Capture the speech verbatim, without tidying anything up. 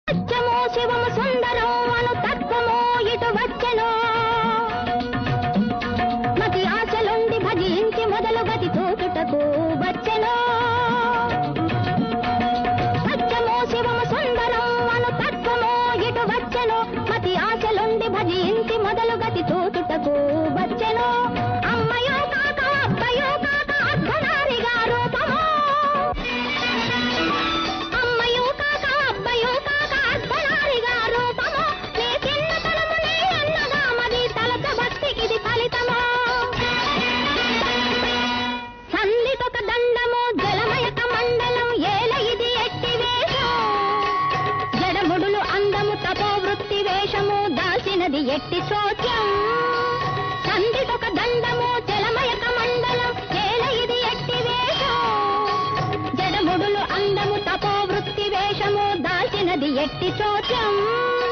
సత్యము శివము సుందరం అను తత్వము ఇటు వచ్చెను మతి ఆశలుండి భజించి మొదలు గతి చూచుటకు వచ్చెను సత్యము శివము సుందరం అను తత్వము ఇటు వచ్చెను మతి ఆశలుండి భజించి మొదలు గతి చూచుటకు వచ్చెను అమ్మయో కాక అబ్బయో కాక అర్ధనారిగా రూపము అమ్మయో కాక అబ్బయో కాక అర్ధనారిగా రూపము నీ చిన్నతనము నీ అన్నగా మది తలక భక్తికిది ఫలితము సంధికొక దండము జలమయక మండలం ఏల ఇది ఎట్టి వేషం జడముడులు అందము తపోవృత్తి వేషము దాల్చినది ఎట్టి చోట్యం సంధికొక దండము జలమయక మండలం ఏల ఇది ఎట్టి వేషం జడముడులు అందము తపోవృత్తి వేషము దాల్చినది ఎట్టి చోట్యం